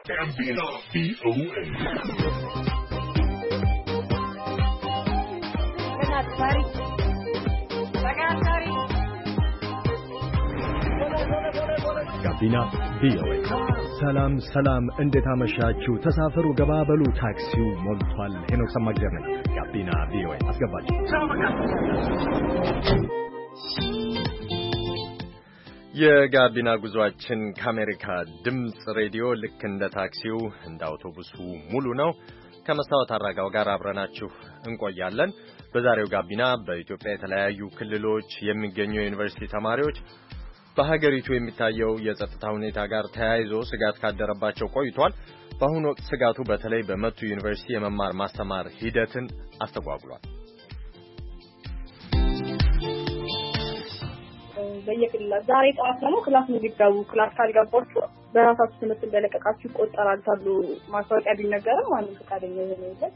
ጋቢና ቪኦኤ ጋቢና ቪኦኤ። ሰላም እንዴት አመሻችሁ? ተሳፈሩ ገባበሉ፣ ታክሲው ሞልቷል። ሄኖክ ሰማግዘር ነኝ። ጋቢና ቪኦኤ አስገባችሁ። የጋቢና ጉዟችን ከአሜሪካ ድምፅ ሬዲዮ ልክ እንደ ታክሲው እንደ አውቶቡሱ ሙሉ ነው። ከመስታወት አራጋው ጋር አብረናችሁ እንቆያለን። በዛሬው ጋቢና በኢትዮጵያ የተለያዩ ክልሎች የሚገኙ የዩኒቨርሲቲ ተማሪዎች በሀገሪቱ የሚታየው የጸጥታ ሁኔታ ጋር ተያይዞ ስጋት ካደረባቸው ቆይቷል። በአሁኑ ወቅት ስጋቱ በተለይ በመቱ ዩኒቨርሲቲ የመማር ማስተማር ሂደትን አስተጓጉሏል። በየክልላ ዛሬ ጠዋት ነው ክላስ እንዲገቡ ክላስ ካልገባችሁ በራሳችሁ ትምህርት እንደለቀቃችሁ ይቆጠራል ተብሎ ማስታወቂያ ቢነገርም ማንም ፈቃደኛ የለም።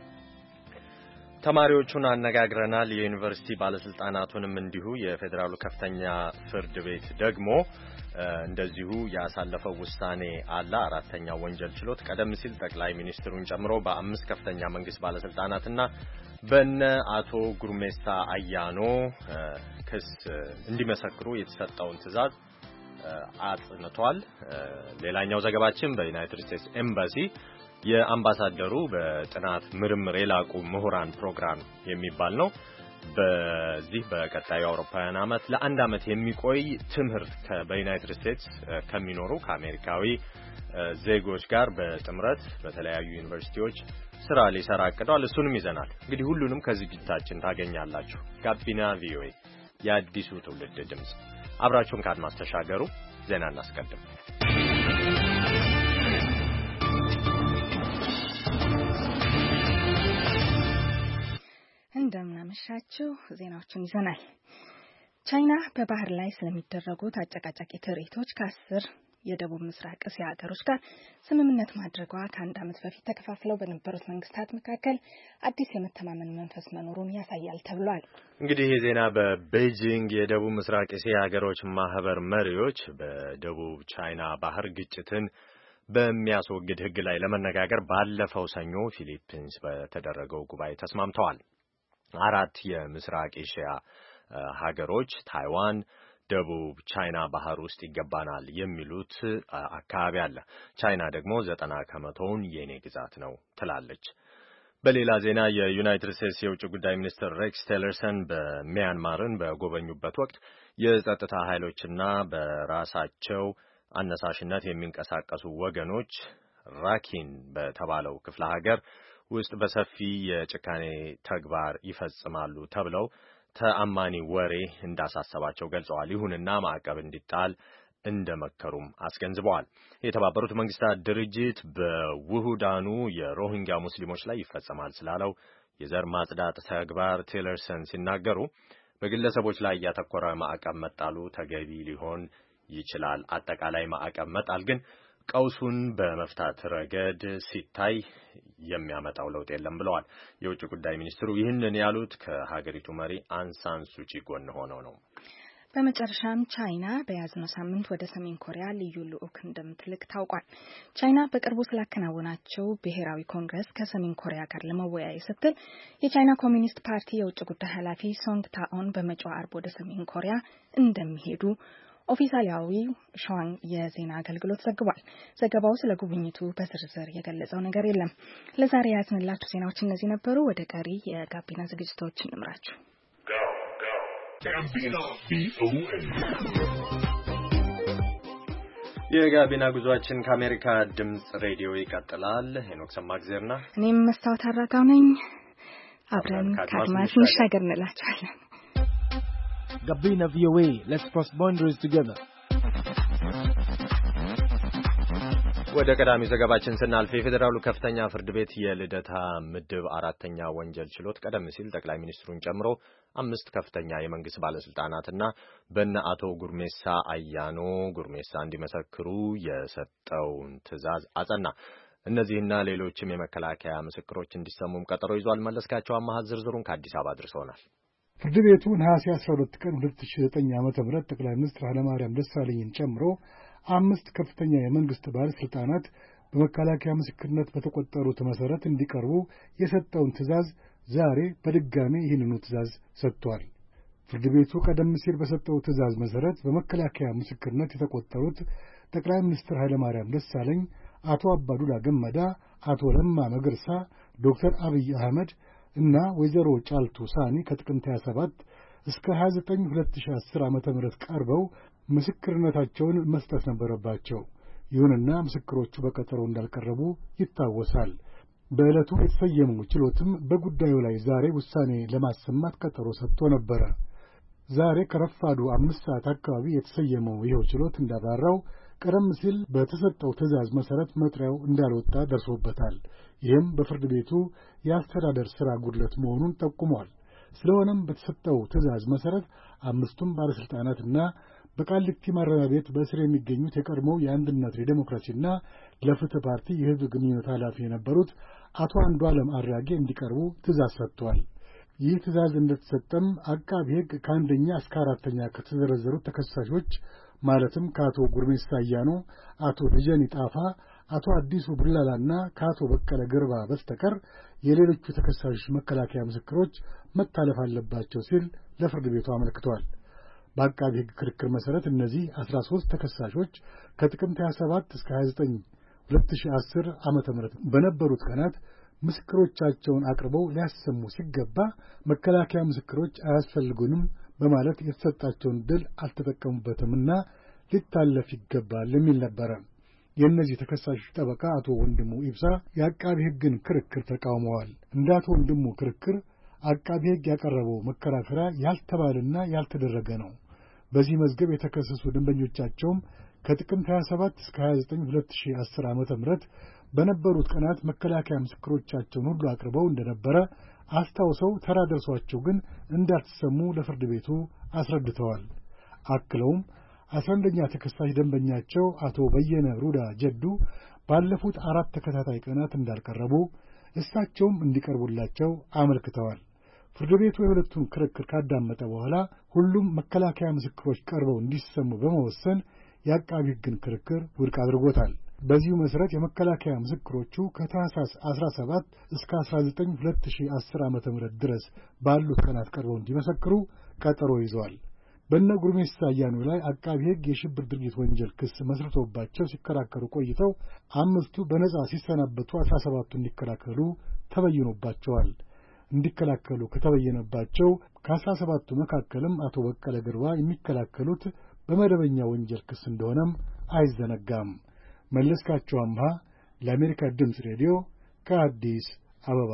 ተማሪዎቹን አነጋግረናል። የዩኒቨርሲቲ ባለስልጣናቱንም እንዲሁ። የፌዴራሉ ከፍተኛ ፍርድ ቤት ደግሞ እንደዚሁ ያሳለፈው ውሳኔ አለ። አራተኛው ወንጀል ችሎት ቀደም ሲል ጠቅላይ ሚኒስትሩን ጨምሮ በ5 ከፍተኛ መንግስት ባለስልጣናትና በነ አቶ ጉርሜሳ አያኖ ክስ እንዲመሰክሩ የተሰጠውን ትዕዛዝ አጽንቷል። ሌላኛው ዘገባችን በዩናይትድ ስቴትስ ኤምባሲ የአምባሳደሩ በጥናት ምርምር የላቁ ምሁራን ፕሮግራም የሚባል ነው። በዚህ በቀጣዩ አውሮፓውያን ዓመት ለአንድ ዓመት የሚቆይ ትምህርት በዩናይትድ ስቴትስ ከሚኖሩ ከአሜሪካዊ ዜጎች ጋር በጥምረት በተለያዩ ዩኒቨርሲቲዎች ስራ ሊሰራ አቅዷል። እሱንም ይዘናል። እንግዲህ ሁሉንም ከዝግጅታችን ታገኛላችሁ። ጋቢና ቪኦኤ የአዲሱ ትውልድ ድምጽ። አብራችሁን ከአድማስ ተሻገሩ። ዜና እናስቀድም። እንደምናመሻችሁ ዜናዎችን ይዘናል። ቻይና በባህር ላይ ስለሚደረጉት አጨቃጫቂ ትርኢቶች ከ10 የደቡብ ምስራቅ እስያ ሀገሮች ጋር ስምምነት ማድረጓ ከአንድ ዓመት በፊት ተከፋፍለው በነበሩት መንግስታት መካከል አዲስ የመተማመን መንፈስ መኖሩን ያሳያል ተብሏል። እንግዲህ ይህ ዜና በቤጂንግ የደቡብ ምስራቅ እስያ ሀገሮች ማህበር መሪዎች በደቡብ ቻይና ባህር ግጭትን በሚያስወግድ ሕግ ላይ ለመነጋገር ባለፈው ሰኞ ፊሊፒንስ በተደረገው ጉባኤ ተስማምተዋል። 4 የምስራቅ ኤሽያ ሀገሮች ታይዋን ደቡብ ቻይና ባህር ውስጥ ይገባናል የሚሉት አካባቢ አለ። ቻይና ደግሞ 90% የኔ ግዛት ነው ትላለች። በሌላ ዜና የዩናይትድ ስቴትስ የውጭ ጉዳይ ሚኒስትር ሬክስ ቲለርሰን በሚያንማርን በጎበኙበት ወቅት የጸጥታ ኃይሎችና በራሳቸው አነሳሽነት የሚንቀሳቀሱ ወገኖች ራኪን በተባለው ክፍለ ሀገር ውስጥ በሰፊ የጭካኔ ተግባር ይፈጽማሉ ተብለው ተአማኒ ወሬ እንዳሳሰባቸው ገልጸዋል። ይሁንና ማዕቀብ እንዲጣል እንደመከሩም አስገንዝበዋል። የተባበሩት መንግስታት ድርጅት በውሁዳኑ የሮሂንግያ ሙስሊሞች ላይ ይፈጸማል ስላለው የዘር ማጽዳት ተግባር ቲለርሰን ሲናገሩ በግለሰቦች ላይ ያተኮረ ማዕቀብ መጣሉ ተገቢ ሊሆን ይችላል። አጠቃላይ ማዕቀብ መጣል ግን ቀውሱን በመፍታት ረገድ ሲታይ የሚያመጣው ለውጥ የለም ብለዋል። የውጭ ጉዳይ ሚኒስትሩ ይህንን ያሉት ከሀገሪቱ መሪ አንሳን ሱቺ ጎን ሆነው ነው። በመጨረሻም ቻይና በያዝነው ሳምንት ወደ ሰሜን ኮሪያ ልዩ ልዑክ እንደምትልክ ታውቋል። ቻይና በቅርቡ ስላከናወናቸው ብሔራዊ ኮንግረስ ከሰሜን ኮሪያ ጋር ለመወያየት ስትል የቻይና ኮሚኒስት ፓርቲ የውጭ ጉዳይ ኃላፊ ሶንግ ታኦን በመጪው ዓርብ ወደ ሰሜን ኮሪያ እንደሚሄዱ ኦፊሳላዊ ሸዋን የዜና አገልግሎት ዘግቧል። ዘገባው ስለ ጉብኝቱ በዝርዝር የገለጸው ነገር የለም። ለዛሬ ያዝንላችሁ ዜናዎች እነዚህ ነበሩ። ወደ ቀሪ የጋቢና ዝግጅቶች እንምራችሁ። የጋቢና ጉዟችን ከአሜሪካ ድምጽ ሬዲዮ ይቀጥላል። ሄኖክ ሰማግዜርና እኔም መስታወት አራጋው ነኝ። አብረን ከአድማስ እንሻገር እንላችኋለን። Gabina VOA, let's cross boundaries together. ወደ ቀዳሚ ዘገባችን ስናልፍ የፌዴራሉ ከፍተኛ ፍርድ ቤት የልደታ ምድብ 4ኛ ወንጀል ችሎት ቀደም ሲል ጠቅላይ ሚኒስትሩን ጨምሮ 5 ከፍተኛ የመንግስት ባለስልጣናትና በእነ አቶ ጉርሜሳ አያኖ እንዲመሰክሩ የሰጠውን ትዕዛዝ አጸና። እነዚህና ሌሎችም የመከላከያ ምስክሮች እንዲሰሙም ቀጠሮ ይዟል። መለስካቸው አማሃ ዝርዝሩን ከአዲስ አበባ አድርሶናል። ፍርድ ቤቱ ነሐሴ 12 ቀን 2009 ዓ.ም ጠቅላይ ሚኒስትር ኃይለማርያም ደሳለኝን ጨምሮ 5 ከፍተኛ የመንግስት ባለስልጣናት በመከላከያ ምስክርነት በተቆጠሩት መሰረት እንዲቀርቡ የሰጠውን ትዕዛዝ ዛሬ በድጋሚ ይህንኑ ትዕዛዝ ሰጥቷል። ፍርድ ቤቱ ቀደም ሲል በሰጠው ትዕዛዝ መሰረት በመከላከያ ምስክርነት የተቆጠሩት ጠቅላይ ሚኒስትር ኃይለማርያም ደሳለኝ፣ አቶ አባዱላ ገመዳ፣ አቶ ለማ መገርሳ፣ ዶክተር አብይ አህመድ እና ወይዘሮ ጫልቱ ሳኒ ከጥቅምት 27 እስከ 29 2010 ዓ.ም ቀርበው ምስክርነታቸውን መስጠት ነበረባቸው። ይሁንና ምስክሮቹ በቀጠሮ እንዳልቀረቡ ይታወሳል። በዕለቱ የተሰየመው ችሎትም በጉዳዩ ላይ ዛሬ ውሳኔ ለማሰማት ቀጠሮ ሰጥቶ ነበረ። ዛሬ ከረፋዱ 5 ሰዓት አካባቢ የተሰየመው ይኸው ችሎት እንዳብራራው ቀደም ሲል በተሰጠው ትዕዛዝ መሰረት መጥሪያው እንዳልወጣ ደርሶበታል። ይህም በፍርድ ቤቱ የአስተዳደር ሥራ ጉድለት መሆኑን ጠቁሟል። ስለሆነም በተሰጠው ትዕዛዝ መሰረት 5ቱም ባለስልጣናትና በቃሊቲ ማረሚያ ቤት በእስር የሚገኙት የቀድሞው የአንድነት ለዲሞክራሲና ለፍትህ ፓርቲ የህዝብ ግንኙነት ኃላፊ የነበሩት አቶ አንዱዓለም አራጌ እንዲቀርቡ ትዕዛዝ ሰጥቷል። ይህ ትዕዛዝ እንደተሰጠም አቃቢ ሕግ ከአንደኛ እስከ 4ኛ ከተዘረዘሩት ተከሳሾች ማለትም ከአቶ ጉርሜሳ አያኖ፣ አቶ ደጀኔ ጣፋ፣ አቶ አዲሱ ቡላላና ከአቶ በቀለ ገርባ በስተቀር የሌሎቹ ተከሳሾች መከላከያ ምስክሮች መታለፍ አለባቸው ሲል ለፍርድ ቤቱ አመልክቷል። በአቃቢ ሕግ ክርክር መሰረት እነዚህ 13 ተከሳሾች ከጥቅምት 27 እስከ 29 2010 ዓመተ ምህረት በነበሩት ቀናት ምስክሮቻቸውን አቅርበው ሊያሰሙ ሲገባ መከላከያ ምስክሮች አያስፈልጉንም በማለት የተሰጣቸውን ድል አልተጠቀሙበትምና ሊታለፍ ይገባል የሚል ነበረ። የእነዚህ ተከሳሾች ጠበቃ አቶ ወንድሙ ኢብሳ የአቃቢ ሕግን ክርክር ተቃውመዋል። እንደ አቶ ወንድሙ ክርክር አቃቢ ሕግ ያቀረበው መከራከሪያ ያልተባለና ያልተደረገ ነው። በዚህ መዝገብ የተከሰሱ ደንበኞቻቸውም ከጥቅምት 27 እስከ 29 2010 ዓ.ም በነበሩት ቀናት መከላከያ ምስክሮቻቸውን ሁሉ አቅርበው እንደነበረ አስታውሰው ተራ ደርሷቸው ግን እንዳልተሰሙ ለፍርድ ቤቱ አስረድተዋል። አክለውም 11ኛ ተከሳሽ ደንበኛቸው አቶ በየነ ሩዳ ጀዱ ባለፉት 4 ተከታታይ ቀናት እንዳልቀረቡ እሳቸውም እንዲቀርቡላቸው አመልክተዋል። ፍርድ ቤቱ የሁለቱን ክርክር ካዳመጠ በኋላ ሁሉም መከላከያ ምስክሮች ቀርበው እንዲሰሙ በመወሰን የአቃቢ ሕግን ክርክር ውድቅ አድርጎታል። በዚሁ መሰረት የመከላከያ ምስክሮቹ ከታህሳስ 17 እስከ 19 2010 ዓ.ም ድረስ ባሉት ቀናት ቀርበው እንዲመሰክሩ ቀጠሮ ይዘዋል። በእነ ጉርሜሳ አያኖ ላይ አቃቢ ሕግ የሽብር ድርጊት ወንጀል ክስ መስርቶባቸው ሲከራከሩ ቆይተው 5ቱ በነጻ ሲሰናበቱ 17ቱ እንዲከላከሉ ተበይኖባቸዋል። እንዲከላከሉ ከተበየነባቸው ከ17ቱ መካከልም አቶ በቀለ ገርባ የሚከላከሉት በመደበኛ ወንጀል ክስ እንደሆነም አይዘነጋም። መለስካቸው አምሃ ለአሜሪካ ድምፅ ሬዲዮ ከአዲስ አበባ።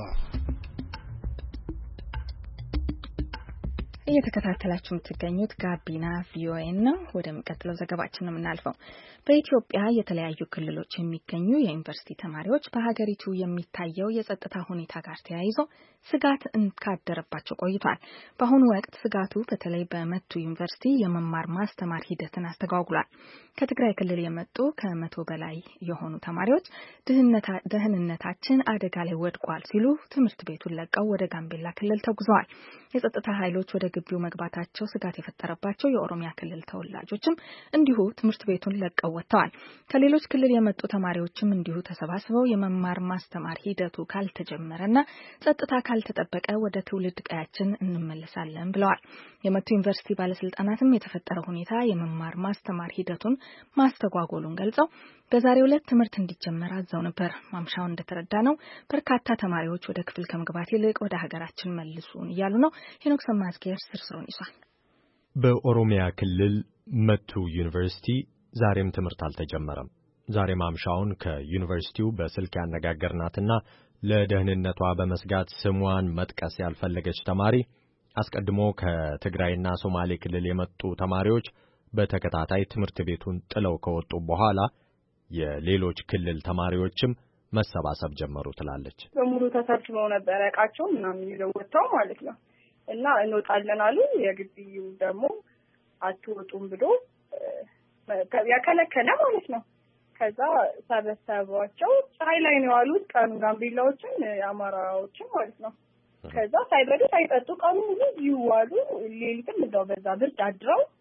እየተከታተላችሁ የምትገኙት ጋቢና ቪኦኤ ነው። ወደሚቀጥለው ዘገባችን ነው የምናልፈው። በኢትዮጵያ የተለያዩ ክልሎች የሚገኙ የዩኒቨርሲቲ ተማሪዎች በሀገሪቱ የሚታየው የጸጥታ ሁኔታ ጋር ተያይዞ ስጋት ካደረባቸው ቆይቷል። በአሁኑ ወቅት ስጋቱ በተለይ በመቱ ዩኒቨርሲቲ የመማር ማስተማር ሂደትን አስተጓጉሏል። ከትግራይ ክልል የመጡ ከ100 በላይ የሆኑ ተማሪዎች ደህንነታችን አደጋ ላይ ወድቋል ሲሉ ትምህርት ቤቱን ለቀው ወደ ጋምቤላ ክልል ተጉዘዋል። የጸጥታ ኃይሎች ወደ ግቢው መግባታቸው ስጋት የፈጠረባቸው የኦሮሚያ ክልል ተወላጆችም እንዲሁ ትምህርት ቤቱን ለቀው ወጥተዋል። ከሌሎች ክልል የመጡ ተማሪዎችም እንዲሁ ተሰባስበው የመማር ማስተማር ሂደቱ ካልተጀመረና ጸጥታ ካልተጠበቀ ወደ ትውልድ ቀያችን እንመለሳለን ብለዋል። የመቱ ዩኒቨርሲቲ ባለስልጣናትም የተፈጠረው ሁኔታ የመማር ማስተማር ሂደቱን ማስተጓጎሉን ገልጸው በዛሬው ዕለት ትምህርት እንዲጀመር አዘው ነበር። ማምሻውን እንደተረዳ ነው በርካታ ተማሪዎች ወደ ክፍል ከመግባት ይልቅ ወደ ሀገራችን መልሱን እያሉ ነው። ሄኖክ ሰማዝጌር ስርስሩን ይዟል። በኦሮሚያ ክልል መቱ ዩኒቨርሲቲ ዛሬም ትምህርት አልተጀመረም። ዛሬ ማምሻውን ከዩኒቨርሲቲው በስልክ ያነጋገርናትና ለደህንነቷ በመስጋት ስሟን መጥቀስ ያልፈለገች ተማሪ አስቀድሞ ከትግራይና ሶማሌ ክልል የመጡ ተማሪዎች በተከታታይ ትምህርት ቤቱን ጥለው ከወጡ በኋላ የሌሎች ክልል ተማሪዎችም መሰባሰብ ጀመሩ ትላለች። በሙሉ ተሰብስበው ነበር ዕቃቸው ምናምን ይዘው ወጥተው ማለት ነው እና እንወጣለን አሉ። የግቢው ደግሞ አትወጡም ብሎ ያከለከለ ማለት ነው። ከዛ ሰበሰቧቸው። ፀሐይ ላይ ነው ያሉት ቀኑ ጋምቤላዎችን አማራዎችን ማለት ነው። ከዛ ሳይበሉ ሳይጠጡ ቀኑ ሙሉ ይዋሉ። ሌሊትም እዛው በዛ ብርድ አድረው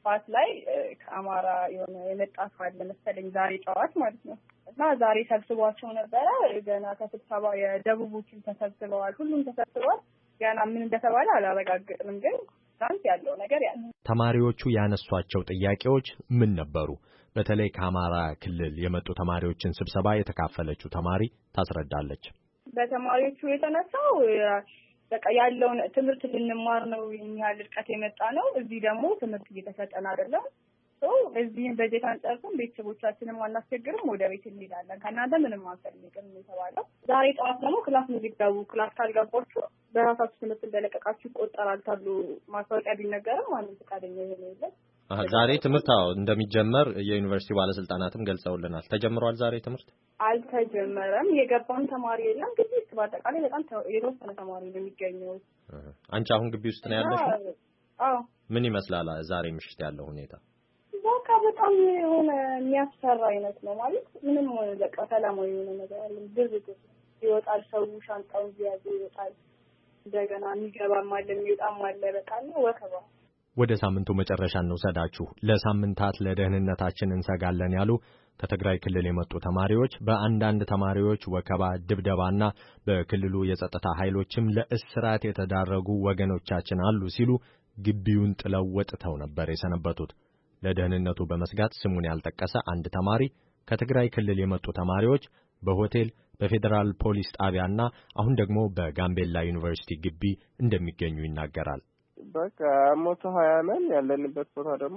ፓስ ላይ ከአማራ የሆነ የመጣ ካለ መሰለኝ ዛሬ ጠዋት ማለት ነው። እና ዛሬ ሰብስቧቸው ነበረ። ገና ከስብሰባ የደቡቦችን ተሰብስበዋል፣ ሁሉም ተሰብስበዋል። ገና ምን እንደተባለ አላረጋግጥም፣ ግን ትናንት ያለው ነገር ያ ነው። ተማሪዎቹ ያነሷቸው ጥያቄዎች ምን ነበሩ? በተለይ ከአማራ ክልል የመጡ ተማሪዎችን ስብሰባ የተካፈለችው ተማሪ ታስረዳለች። በተማሪዎቹ የተነሳው በቃ ያለውን ትምህርት ልንማር ነው ያህል ርቀት የመጣ ነው። እዚህ ደግሞ ትምህርት እየተሰጠን አይደለም። እዚህም በጀት አንጨርስም፣ ቤተሰቦቻችንም አናስቸግርም፣ ወደ ቤት እንሄዳለን፣ ከእናንተ ምንም አንፈልግም የተባለው። ዛሬ ጠዋት ደግሞ ክላስ እንዲገቡ ክላስ ካልገባችሁ በራሳችሁ ትምህርት እንደለቀቃችሁ ይቆጠራል ተብሎ ማስታወቂያ ቢነገርም ማንም ፈቃደኛ የሆነ የለም። ዛሬ ትምህርት እንደሚጀመር የዩኒቨርሲቲ ባለስልጣናትም ገልጸውልናል። ተጀምሯል ዛሬ ትምህርት? አልተጀመረም። የገባን ተማሪ የለም። ግቢ ውስጥ በአጠቃላይ በጣም የተወሰነ ተማሪ ነው የሚገኘው። አንቺ አሁን ግቢ ውስጥ ነው ያለሽው? አዎ። ምን ይመስላል ዛሬ ምሽት ያለው ሁኔታ? በቃ በጣም የሆነ የሚያስፈራ አይነት ነው ማለት ምንም በቃ ሰላማዊ የሆነ ነገር አለ። ግርግር ይወጣል፣ ሰው ሻንጣውን ይያዝ ይወጣል። እንደገና የሚገባም አለ የሚወጣም አለ። በቃ ነው ወከባ። ወደ ሳምንቱ መጨረሻ እንውሰዳችሁ። ለሳምንታት ለደህንነታችን እንሰጋለን ያሉ ከትግራይ ክልል የመጡ ተማሪዎች በአንዳንድ ተማሪዎች ወከባ፣ ድብደባና በክልሉ የጸጥታ ኃይሎችም ለእስራት የተዳረጉ ወገኖቻችን አሉ ሲሉ ግቢውን ጥለው ወጥተው ነበር የሰነበቱት። ለደህንነቱ በመስጋት ስሙን ያልጠቀሰ አንድ ተማሪ ከትግራይ ክልል የመጡ ተማሪዎች በሆቴል በፌዴራል ፖሊስ ጣቢያና አሁን ደግሞ በጋምቤላ ዩኒቨርሲቲ ግቢ እንደሚገኙ ይናገራል። በቃ 120 ነን። ያለንበት ቦታ ደግሞ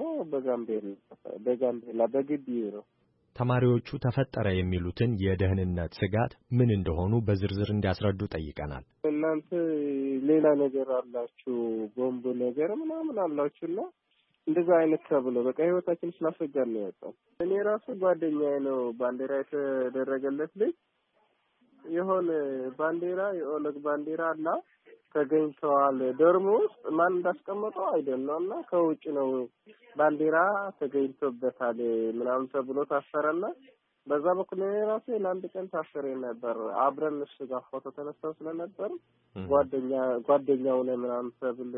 በጋምቤላ በግቢ ነው። ተማሪዎቹ ተፈጠረ የሚሉትን የደህንነት ስጋት ምን እንደሆኑ በዝርዝር እንዲያስረዱ ጠይቀናል። እናንተ ሌላ ነገር አላችሁ፣ ቦምብ ነገር ምናምን አላችሁና እንደዛ አይነት ተብሎ በቃ ህይወታችን ስላስፈጋን ነው የወጣው። እኔ ራሱ ጓደኛዬ ነው ባንዲራ የተደረገለት ልጅ የሆነ ባንዲራ የኦነግ ባንዲራ አላ ተገኝተዋል። ዶርም ውስጥ ማን እንዳስቀመጠው አይደለምና ከውጭ ነው ባንዲራ ተገኝቶበታል ምናምን ተብሎ ታሰረና በዛ በኩል እኔ ራሴ ለአንድ ቀን ታሰረ ነበር። አብረን እሱ ጋር ፎቶ ተነስተው ስለነበር ጓደኛው ነው ምናምን ተብሎ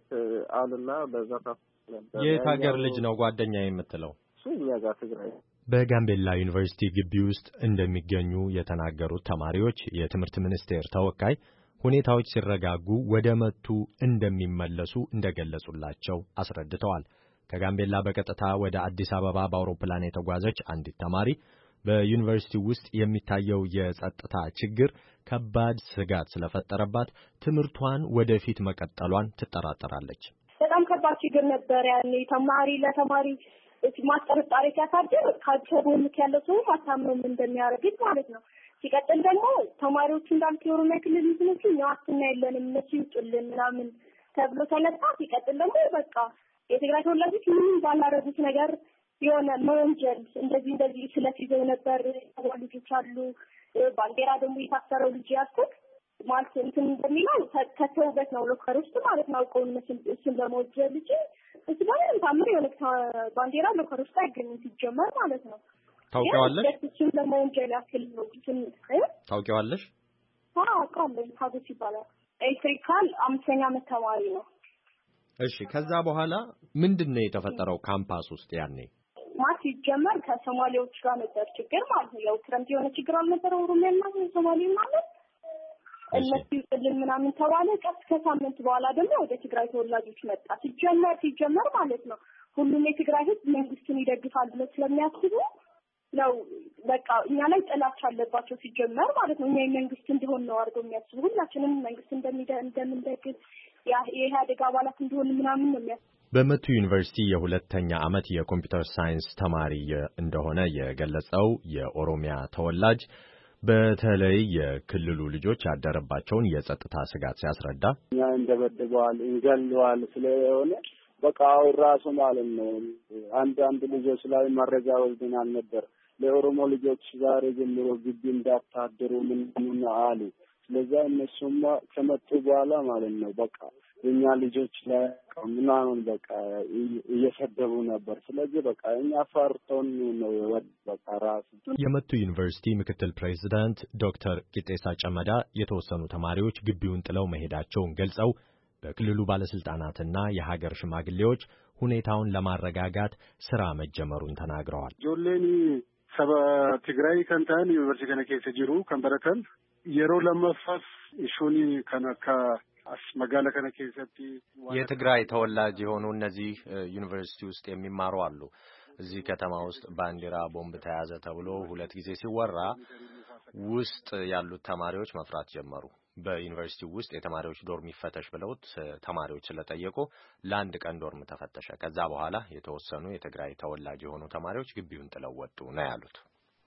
አሉና በዛ ታሰረ ነበር። የት ሀገር ልጅ ነው ጓደኛ የምትለው? እሱ እኛ ጋር ትግራይ። በጋምቤላ ዩኒቨርሲቲ ግቢ ውስጥ እንደሚገኙ የተናገሩት ተማሪዎች የትምህርት ሚኒስቴር ተወካይ ሁኔታዎች ሲረጋጉ ወደ መቱ እንደሚመለሱ እንደገለጹላቸው አስረድተዋል። ከጋምቤላ በቀጥታ ወደ አዲስ አበባ በአውሮፕላን የተጓዘች አንዲት ተማሪ በዩኒቨርሲቲ ውስጥ የሚታየው የጸጥታ ችግር ከባድ ስጋት ስለፈጠረባት ትምህርቷን ወደፊት መቀጠሏን ትጠራጠራለች። በጣም ከባድ ችግር ነበር። ያኔ ተማሪ ለተማሪ ማስጠርጣሪ ሲያሳድር ከጎንክ ያለው ሰው ማታመም እንደሚያደርግ ማለት ነው። ሲቀጥል ደግሞ ተማሪዎቹ እንዳልኩ የኦሮሚያ ክልል እንትኖቹ ዋስትና የለንም እነሱ ይውጡልን ምናምን ተብሎ ተነሳ። ሲቀጥል ደግሞ በቃ የትግራይ ተወላጆች ምንም ባላረጉት ነገር የሆነ መወንጀል እንደዚህ ስለፊዘው ነበር ልጆች አሉ። ባንዲራ ደግሞ የታሰረው ልጅ ያስኩት ማለት እንትን እንደሚለው ከተውበት ነው ሎከር ውስጥ ማለት ነው። አውቀውን እሱን ለመወንጀል ልጅ እሱ ጋር ታምር የሆነ ባንዲራ ሎከር ውስጥ አይገኝም ሲጀመር ማለት ነው። ታውቂዋለሽ? እሱን ለመወንጀል ያክል ነው። ታውቂዋለሽ? አውቃለሁ። ታጎስ ይባላል። ኤሌክትሪካል 5ኛ ዓመት ተማሪ ነው። እሺ፣ ከዛ በኋላ ምንድነው የተፈጠረው ካምፓስ ውስጥ? ያኔ ማት ሲጀመር ከሶማሌዎች ጋር ነበር ችግር ማለት ነው። ያው ክረምት የሆነ ችግር አልነበረ ኦሮሚያና ሶማሌ ማለት እነሱ ይጥልን ምናምን ተባለ። ቀስ ከሳምንት በኋላ ደግሞ ወደ ትግራይ ተወላጆች መጣ። ሲጀመር ማለት ነው ሁሉም የትግራይ ህዝብ መንግስትን ይደግፋል ብለው ስለሚያስቡ ነው በቃ እኛ ላይ ጥላቻ አለባቸው ሲጀመር ማለት ነው። እኛ መንግስት እንደሆነ ነው አድርገው የሚያስቡ። ሁላችንም መንግስት እንደምንደግፍ የኢህአዴግ አባላት እንደሆነ ምናምን ነው የሚያስቡ። በመቱ ዩኒቨርሲቲ የሁለተኛ ዓመት የኮምፒውተር ሳይንስ ተማሪ እንደሆነ የገለጸው የኦሮሚያ ተወላጅ በተለይ የክልሉ ልጆች ያደረባቸውን የጸጥታ ስጋት ሲያስረዳ እኛ እንደበደበዋል እንገለዋል ስለሆነ በቃ ራሱ ማለት ነው አንድ ልጆች ላይ መረጃ ወስደናል ነበር። ለኦሮሞ ልጆች ዛሬ ጀምሮ ግቢ እንዳታደሩ ምን አሉ። ስለዚህ እነሱም ከመጡ በኋላ ማለት ነው በቃ የኛ ልጆች ላይ ምናምን በቃ እየሰደቡ ነበር። ስለዚህ በቃ እኛ ፈርተን ነው በቃ ራሱ። የመቱ ዩኒቨርሲቲ ምክትል ፕሬዝዳንት ዶክተር ቂጤሳ ጨመዳ የተወሰኑ ተማሪዎች ግቢውን ጥለው መሄዳቸውን ገልጸው በክልሉ ባለስልጣናትና የሀገር ሽማግሌዎች ሁኔታውን ለማረጋጋት ስራ መጀመሩን ተናግረዋል። ጆሌኒ ሰባ ትግራይ ከንታን ዩኒቨርሲቲ ከነ ኬሰ ጅሩ ከንበረተን የሮ ለመፋስ ኢሹኒ ከነካ መጋለ ከነ ኬሰቲ የትግራይ ተወላጅ የሆኑ እነዚህ ዩኒቨርሲቲ ውስጥ የሚማሩ አሉ። እዚህ ከተማ ውስጥ ባንዲራ ቦምብ ተያዘ ተብሎ 2 ጊዜ ሲወራ ውስጥ ያሉት ተማሪዎች መፍራት ጀመሩ። በዩኒቨርሲቲው ውስጥ የተማሪዎች ዶርም ይፈተሽ ብለውት ተማሪዎች ስለጠየቁ ለአንድ ቀን ዶርም ተፈተሸ። ከዛ በኋላ የተወሰኑ የትግራይ ተወላጅ የሆኑ ተማሪዎች ግቢውን ጥለው ወጡ ነው ያሉት።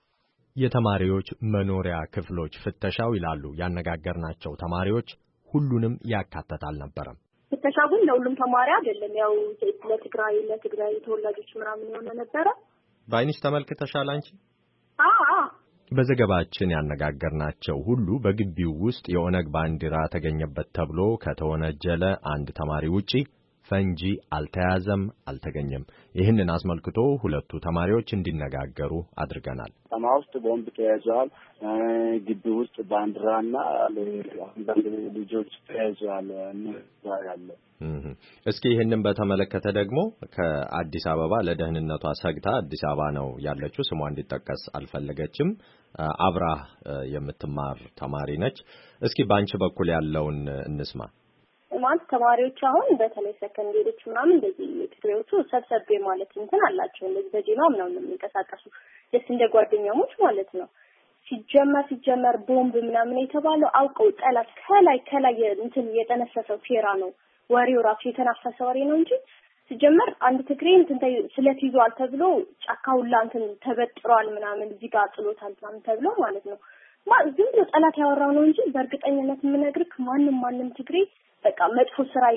የተማሪዎች መኖሪያ ክፍሎች ፍተሻው ይላሉ ያነጋገርናቸው ተማሪዎች ሁሉንም ያካተተ አልነበረም። ፍተሻው ግን ለሁሉም ተማሪ አይደለም። ያው ለትግራይ ተወላጆች ምናምን የሆነ ነበረ። በአይንሽ ተመልክተሻል አንቺ? አዎ። በዘገባችን ያነጋገርናቸው ሁሉ በግቢው ውስጥ የኦነግ ባንዲራ ተገኘበት ተብሎ ከተወነጀለ አንድ ተማሪ ውጪ ፈንጂ አልተያዘም፣ አልተገኘም። ይህንን አስመልክቶ ሁለቱ ተማሪዎች እንዲነጋገሩ አድርገናል። ከተማ ውስጥ ቦምብ ተያዘዋል፣ ግቢ ውስጥ ባንዲራና አንዳንድ ልጆች ተያዘዋል ያለ። እስኪ ይህንን በተመለከተ ደግሞ ከአዲስ አበባ ለደህንነቷ ሰግታ አዲስ አበባ ነው ያለችው፣ ስሟ እንዲጠቀስ አልፈለገችም። አብራ የምትማር ተማሪ ነች። እስኪ ባንቺ በኩል ያለውን እንስማ። ማለት ተማሪዎች አሁን በተለይ ሰከንዴሮች ምናምን እንደዚህ ትግሬዎቹ ሰብሰቤ ማለት እንትን አላቸው። እንደዚህ በዜናው ምናምን የሚንቀሳቀሱ ደስ እንደ ጓደኛሞች ማለት ነው። ሲጀመር ቦምብ ምናምን የተባለው አውቀው ጠላት ከላይ እንትን የጠነሰሰው ሴራ ነው። ወሬው ራሱ የተናፈሰ ወሬ ነው እንጂ ሲጀመር አንድ ትግሬ እንትን ስለትይዟል ተብሎ ጫካውላ እንትን ተበጥሯል ምናምን እዚህ ጋር ጥሎታል ምናምን ተብሎ ማለት ነው። ዝም ብሎ ጠላት ያወራው ነው እንጂ በእርግጠኝነት የምነግርህ ማንም ትግሬ በቃ መጥፎ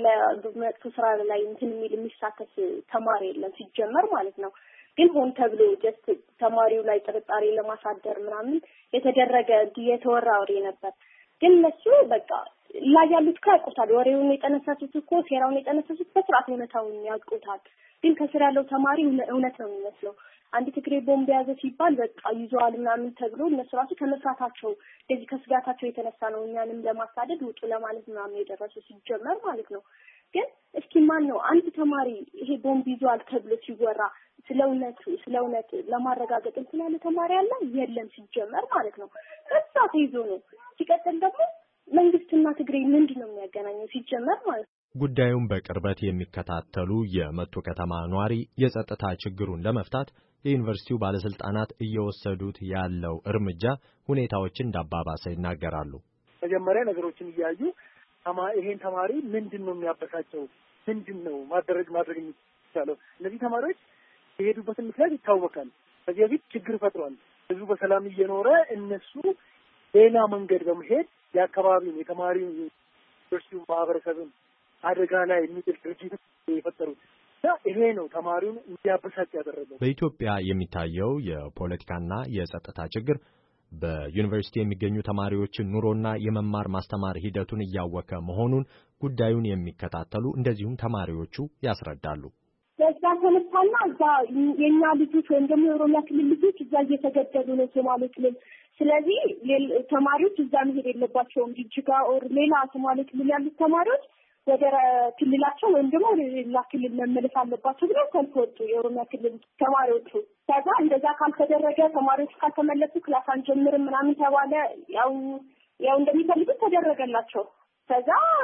ስራ ላይ እንትን የሚሳተፍ ተማሪ የለም ሲጀመር ማለት ነው። ግን ሆን ተብሎ ጀስት ተማሪው ላይ ጥርጣሬ ለማሳደር ምናምን የተደረገ የተወራ ወሬ ነበር። ግን እነሱ በቃ ላይ ያሉት ያውቁታል። ወሬውን የጠነሰሱት እኮ ሴራውን የጠነሰሱት በስርዓት እውነታውን ያውቁታል። ግን ከስር ያለው ተማሪ እውነት ነው የሚመስለው። አንድ ትግሬ ቦምብ ያዘ ሲባል በቃ ይዟል ምናምን ተብሎ እነሱ ራሱ ከመፍራታቸው እንደዚህ ከስጋታቸው የተነሳ ነው እኛንም ለማሳደድ ውጡ ለማለት ምናምን የደረሱ ሲጀመር ማለት ነው። ግን እስኪ ማን ነው አንድ ተማሪ ይሄ ቦምብ ይዟል ተብሎ ሲወራ ስለ እውነት ለማረጋገጥ እንትን ያለ ተማሪ አለ? የለም ሲጀመር ማለት ነው። ከዛ ተይዞ ነው። ሲቀጥል ደግሞ መንግስትና ትግሬ ምንድነው የሚያገናኘው ሲጀመር ማለት ነው? ጉዳዩን በቅርበት የሚከታተሉ የመቱ ከተማ ኗሪ የጸጥታ ችግሩን ለመፍታት የዩኒቨርሲቲው ባለስልጣናት እየወሰዱት ያለው እርምጃ ሁኔታዎችን እንዳባባሰ ይናገራሉ። መጀመሪያ ነገሮችን እያዩ ይሄን ተማሪ ምንድነው የሚያበሳጨው? ምንድነው ማድረግ የሚቻለው? እነዚህ ተማሪዎች የሄዱበትን ምክንያት ይታወቃል። ከዚህ በፊት ችግር ፈጥሯል። ህዝቡ በሰላም እየኖረ እነሱ ሌላ መንገድ በመሄድ የአካባቢውን የተማሪውን ዩኒቨርሲቲውን ማህበረሰብን አደጋ ላይ የሚጥል ድርጊት የፈጠሩት ይሄ ነው ተማሪውን እንዲያበሳጭ ያደረገው። በኢትዮጵያ የሚታየው የፖለቲካና የጸጥታ ችግር በዩኒቨርሲቲ የሚገኙ ተማሪዎችን ኑሮና የመማር ማስተማር ሂደቱን እያወከ መሆኑን ጉዳዩን የሚከታተሉ እንደዚሁም ተማሪዎቹ ያስረዳሉ። ለዛ ተነሳና እዛ የኛ ልጆች ወይም ደግሞ የኦሮሚያ ክልል ልጆች እዛ እየተገደሉ ነው ሶማሌ ክልል። ስለዚህ ተማሪዎች እዛ መሄድ የለባቸውም። ጅጅጋ ኦር ሌላ ሶማሌ ክልል ያሉት ተማሪዎች ወደ ክልላቸው ወይም ደግሞ ሌላ ክልል መመለስ አለባቸው ብለው ሰልፍ ወጡ የኦሮሚያ ክልል ተማሪዎቹ። ከዛ እንደዛ ካልተደረገ ተማሪዎች ካልተመለሱ ክላስ አንጀምርም ምናምን ተባለ። ያው እንደሚፈልጉት ተደረገላቸው። ከዛ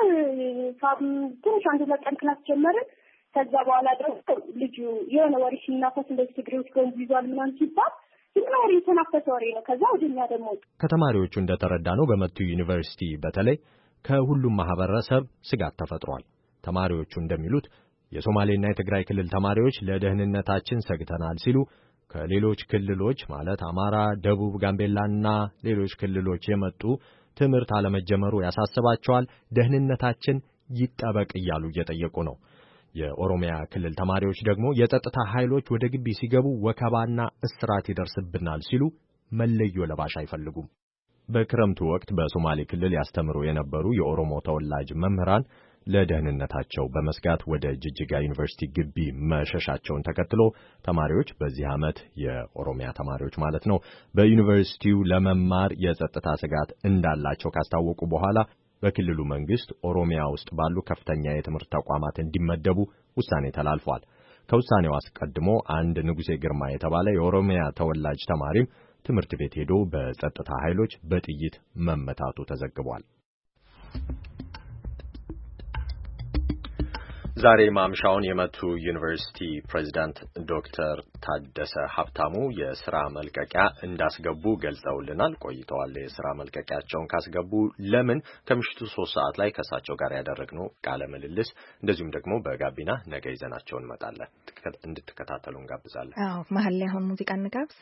ትንሽ አንድ ቀን ክላስ ጀመርን። ከዛ በኋላ ደግሞ ልጁ የሆነ ወሬ ሲናፈስ እንደዚህ ትግሬዎች ጎንብ ይዟል ምናምን ሲባል ወሬ የተናፈሰ ወሬ ነው። ከዛ ወደኛ ደግሞ ከተማሪዎቹ እንደተረዳ ነው በመቱ ዩኒቨርሲቲ በተለይ ከሁሉም ማህበረሰብ ስጋት ተፈጥሯል። ተማሪዎቹ እንደሚሉት የሶማሌና የትግራይ ክልል ተማሪዎች ለደህንነታችን ሰግተናል ሲሉ ከሌሎች ክልሎች ማለት አማራ፣ ደቡብ፣ ጋምቤላና ሌሎች ክልሎች የመጡ ትምህርት አለመጀመሩ ያሳስባቸዋል። ደህንነታችን ይጠበቅ እያሉ እየጠየቁ ነው። የኦሮሚያ ክልል ተማሪዎች ደግሞ የጸጥታ ኃይሎች ወደ ግቢ ሲገቡ ወከባና እስራት ይደርስብናል ሲሉ መለዮ ለባሽ አይፈልጉም። በክረምቱ ወቅት በሶማሌ ክልል ያስተምሩ የነበሩ የኦሮሞ ተወላጅ መምህራን ለደህንነታቸው በመስጋት ወደ ጅጅጋ ዩኒቨርሲቲ ግቢ መሸሻቸውን ተከትሎ ተማሪዎች በዚህ ዓመት የኦሮሚያ ተማሪዎች ማለት ነው በዩኒቨርሲቲው ለመማር የጸጥታ ስጋት እንዳላቸው ካስታወቁ በኋላ በክልሉ መንግስት ኦሮሚያ ውስጥ ባሉ ከፍተኛ የትምህርት ተቋማት እንዲመደቡ ውሳኔ ተላልፏል። ከውሳኔው አስቀድሞ አንድ ንጉሴ ግርማ የተባለ የኦሮሚያ ተወላጅ ተማሪም ትምህርት ቤት ሄዶ በጸጥታ ኃይሎች በጥይት መመታቱ ተዘግቧል። ዛሬ ማምሻውን የመቱ ዩኒቨርሲቲ ፕሬዝዳንት ዶክተር ታደሰ ሀብታሙ የሥራ መልቀቂያ እንዳስገቡ ገልጸውልናል። ቆይተዋል። የሥራ መልቀቂያቸውን ካስገቡ ለምን ከምሽቱ 3 ሰዓት ላይ ከእሳቸው ጋር ያደረግነው ቃለ ምልልስ እንደዚሁም ደግሞ በጋቢና ነገ ይዘናቸው እንመጣለን። እንድትከታተሉ እንጋብዛለን። አዎ መሀል ላይ አሁን ሙዚቃ እንጋብዝ።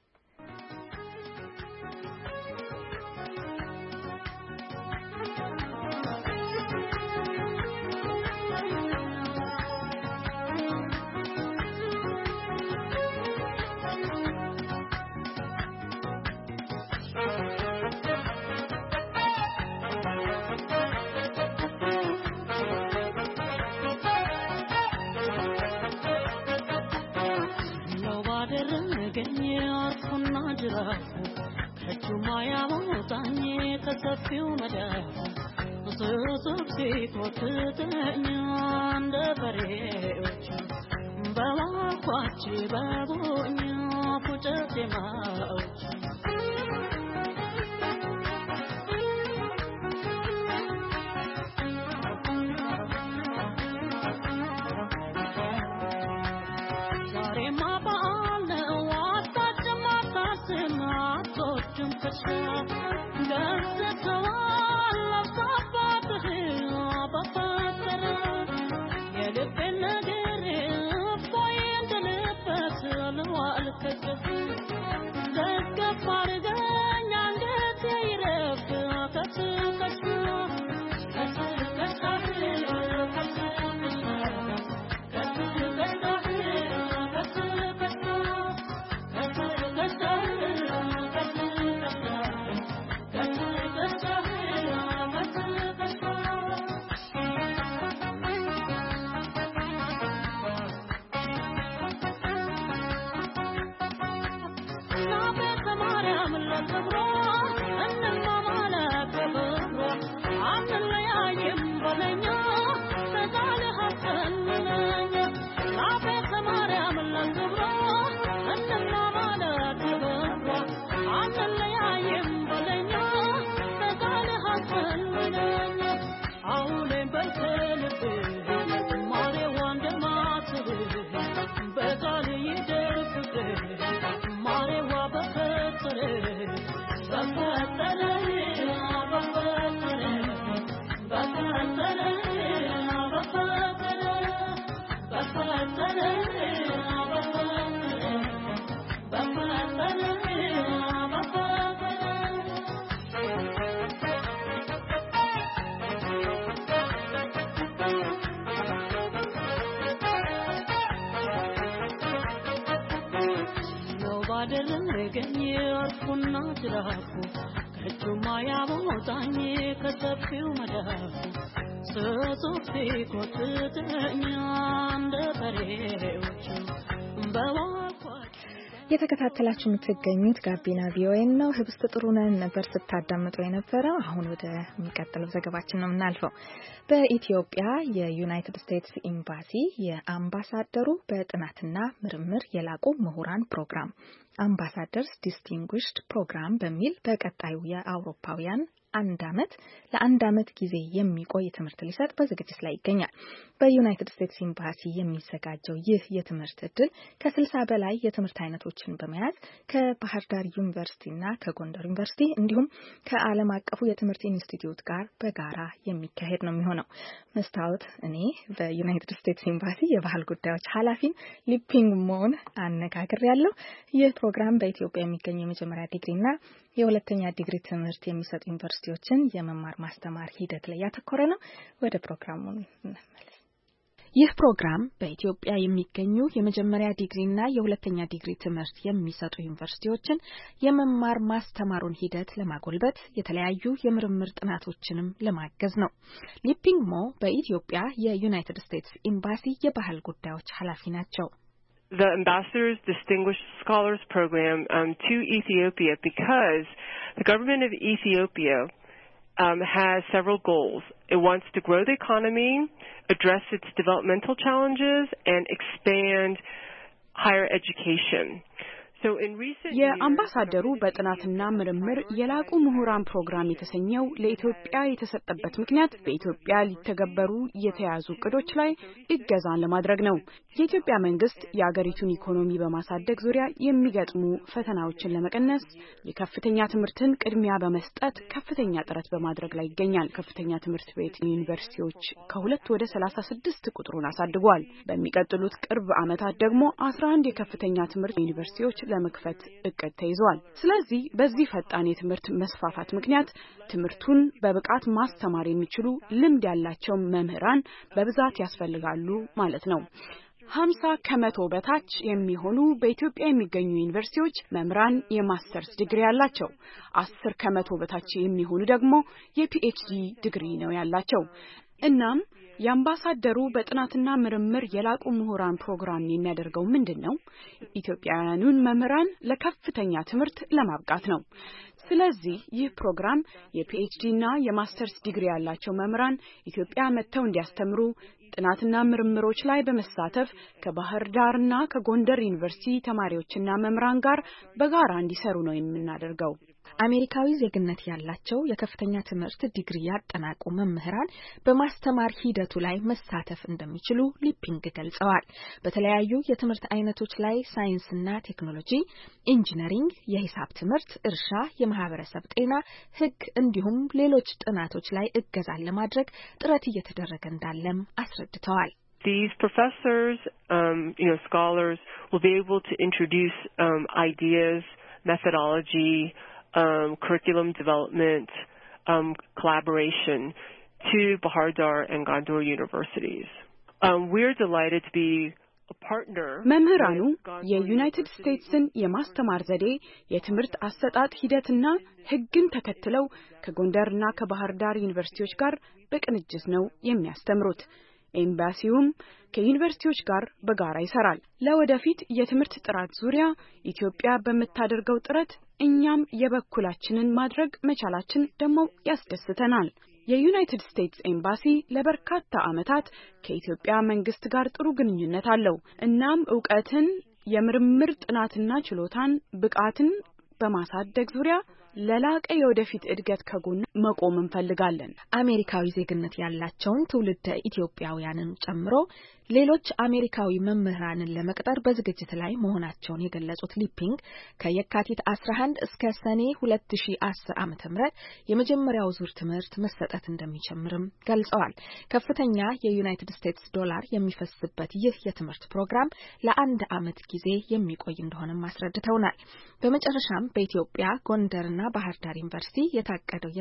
የተከታተላችሁ የምትገኙት ጋቢና ቪኦኤ ነው። ህብስት ጥሩነን ነበር ስታዳምጡ የነበረው። አሁን ወደ የሚቀጥለው ዘገባችን ነው የምናልፈው። በኢትዮጵያ የዩናይትድ ስቴትስ ኤምባሲ የአምባሳደሩ በጥናትና ምርምር የላቁ ምሁራን ፕሮግራም አምባሳደርስ ዲስቲንጉሽድ ፕሮግራም በሚል በቀጣዩ የአውሮፓውያን ለአንድ ዓመት ጊዜ የሚቆይ ትምህርት ሊሰጥ በዝግጅት ላይ ይገኛል። በዩናይትድ ስቴትስ ኤምባሲ የሚዘጋጀው ይህ የትምህርት እድል ከ60 በላይ የትምህርት አይነቶችን በመያዝ ከባህር ዳር ዩኒቨርሲቲና ከጎንደር ዩኒቨርሲቲ እንዲሁም ከዓለም አቀፉ የትምህርት ኢንስቲትዩት ጋር በጋራ የሚካሄድ ነው የሚሆነው። መስታወት እኔ በዩናይትድ ስቴትስ ኤምባሲ የባህል ጉዳዮች ኃላፊን ሊፒንግ ሞን አነጋግሬያለሁ። ይህ ፕሮግራም በኢትዮጵያ የሚገኙ የመጀመሪያ ዲግሪና የሁለተኛ ዲግሪ ትምህርት የሚሰጡ ዩኒቨርሲቲዎችን የመማር ማስተማር ሂደት ላይ ያተኮረ ነው። ወደ ፕሮግራሙ እንመለስ። ይህ ፕሮግራም በኢትዮጵያ የሚገኙ የመጀመሪያ ዲግሪና የሁለተኛ ዲግሪ ትምህርት የሚሰጡ ዩኒቨርሲቲዎችን የመማር ማስተማሩን ሂደት ለማጎልበት የተለያዩ የምርምር ጥናቶችንም ለማገዝ ነው። ሊፒንግ ሞ በኢትዮጵያ የዩናይትድ ስቴትስ ኤምባሲ የባህል ጉዳዮች ኃላፊ ናቸው። The Ambassador's Distinguished Scholars Program to Ethiopia because the government of Ethiopia has several goals. It wants to grow the economy, address its developmental challenges, and expand higher education. የአምባሳደሩ በጥናትና ምርምር የላቁ ምሁራን ፕሮግራም የተሰኘው ለኢትዮጵያ የተሰጠበት ምክንያት በኢትዮጵያ ሊተገበሩ የተያዙ እቅዶች ላይ እገዛን ለማድረግ ነው። የኢትዮጵያ መንግስት የአገሪቱን ኢኮኖሚ በማሳደግ ዙሪያ የሚገጥሙ ፈተናዎችን ለመቀነስ የከፍተኛ ትምህርትን ቅድሚያ በመስጠት ከፍተኛ ጥረት በማድረግ ላይ ይገኛል። ከፍተኛ ትምህርት ቤት ዩኒቨርሲቲዎች ከ2 ወደ 36 ቁጥሩን አሳድጓል። በሚቀጥሉት ቅርብ ዓመታት ደግሞ 11 የከፍተኛ ትምህርት ዩኒቨርሲቲዎች ለመክፈት እቅድ ተይዟል። ስለዚህ በዚህ ፈጣን የትምህርት መስፋፋት ምክንያት ትምህርቱን በብቃት ማስተማር የሚችሉ ልምድ ያላቸው መምህራን በብዛት ያስፈልጋሉ ማለት ነው። 50% በታች የሚሆኑ በኢትዮጵያ የሚገኙ ዩኒቨርሲቲዎች መምህራን የማስተርስ ዲግሪ ያላቸው፣ 10% በታች የሚሆኑ ደግሞ የፒኤችዲ ዲግሪ ነው ያላቸው። እናም የአምባሳደሩ በጥናትና ምርምር የላቁ ምሁራን ፕሮግራም የሚያደርገው ምንድነው? ኢትዮጵያውያኑን መምህራን ለከፍተኛ ትምህርት ለማብቃት ነው። ስለዚህ ይህ ፕሮግራም የፒኤችዲ እና የማስተርስ ዲግሪ ያላቸው መምህራን ኢትዮጵያ መጥተው እንዲያስተምሩ ጥናትና ምርምሮች ላይ በመሳተፍ ከባህር ዳርና ከጎንደር ዩኒቨርሲቲ ተማሪዎችና መምህራን ጋር በጋራ እንዲሰሩ ነው የምናደርገው። አሜሪካዊ ዜግነት ያላቸው የከፍተኛ ትምህርት ዲግሪ ያጠናቁ መምህራን በማስተማር ሂደቱ ላይ መሳተፍ እንደሚችሉ ሊፒንግ ገልጸዋል። በተለያዩ የትምህርት አይነቶች ላይ ሳይንስና ቴክኖሎጂ፣ ኢንጂነሪንግ፣ የሂሳብ ትምህርት፣ እርሻ፣ የማህበረሰብ ጤና፣ ሕግ እንዲሁም ሌሎች ጥናቶች ላይ እገዛን ለማድረግ ጥረት እየተደረገ እንዳለም አስረድተዋል። These professors, scholars will be able to introduce ideas, methodology, curriculum development, collaboration to Bahar Dar and Gondar universities. We're delighted to be a partner. መምህራኑ የዩናይትድ ስቴትስን የማስተማር ዘዴ የትምህርት አሰጣጥ ሂደትና ሕግን ተከትለው ከጎንደርና ከባህር ዳር ዩኒቨርሲቲዎች ጋር በቅንጅት ነው የሚያስተምሩት። ኤምባሲውም ከዩኒቨርሲቲዎች ጋር በጋራ ይሰራል። ለወደፊት የትምህርት ጥራት ዙሪያ ኢትዮጵያ በመታደርገው ጥረት እኛም የበኩላችንን ማድረግ መቻላችን ደግሞ ያስደስተናል። የዩናይትድ ስቴትስ ኤምባሲ ለበርካታ ዓመታት ከኢትዮጵያ መንግስት ጋር ጥሩ ግንኙነት አለው። እናም ዕውቀትን፣ የምርምር ጥናትና ችሎታን፣ ብቃትን በማሳደግ ዙሪያ ለላቀ የወደፊት እድገት ከጎን መቆም እንፈልጋለን። አሜሪካዊ ዜግነት ያላቸውን ትውልደ ኢትዮጵያውያንን ጨምሮ ሌሎች አሜሪካዊ መምህራንን ለመቅጠር በዝግጅት ላይ መሆናቸውን የገለጹት ሊፒንግ ከየካቲት 11 እስከ ሰኔ 2010 ዓ.ም የመጀመሪያው ዙር ትምህርት መሰጠት እንደሚጀምርም ገልጸዋል። ከፍተኛ የዩናይትድ ስቴትስ ዶላር የሚፈስበት ይህ የትምህርት ፕሮግራም ለአንድ ዓመት ጊዜ የሚቆይ እንደሆነም አስረድተውናል። በመጨረሻም በኢትዮጵያ ጎንደርና ባህር ዳር ዩኒቨርሲቲ የታቀደው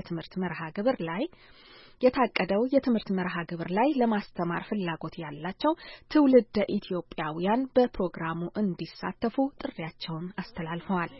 የትምህርት መርሃ ግብር ላይ ለማስተማር ፍላጎት ያላቸው ትውልደ ኢትዮጵያውያን በፕሮግራሙ እንዲሳተፉ ጥሪያቸውን አስተላልፈዋል።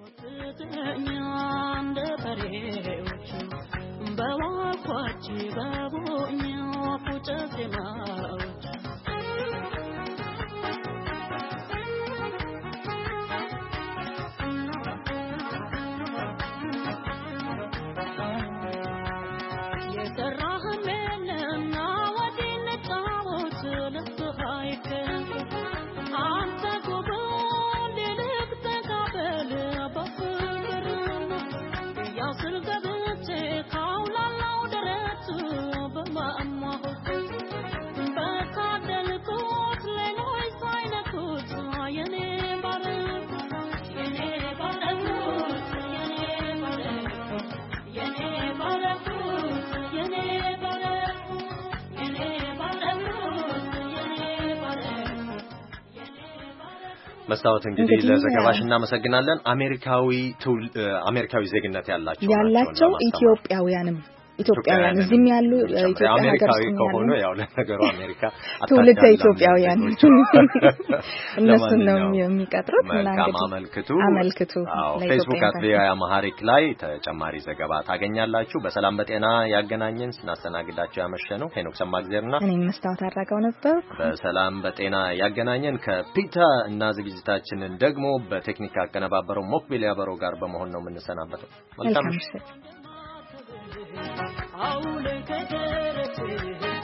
መስታወት እንግዲህ ለዘገባሽ እናመሰግናለን። አሜሪካዊ ዜግነት ያላቸው ኢትዮጵያውያንም እዚህም ያሉ ኢትዮጵያ አሜሪካዊ ከሆነ ያው ለነገሩ አሜሪካ ትውልደ ኢትዮጵያውያን እነሱ ነው የሚቀጥሩት እና እንግዲህ አመልክቱ። ፌስቡክ @አማሃሪክ ላይ ተጨማሪ ዘገባ ታገኛላችሁ። በሰላም በጤና ያገናኘን። ስናስተናግዳችሁ ያመሸነው ሄኖክ ሰማግዜርና እኔ መስታወት አድራጋው ነበር። በሰላም በጤና ያገናኘን። ከፒታ እና ዝግጅታችንን ደግሞ በቴክኒክ አቀነባበረው ሞክቢል ያበረው ጋር በመሆን ነው የምንሰናበተው። መልካም ምሽት። አውለን ከደረስህ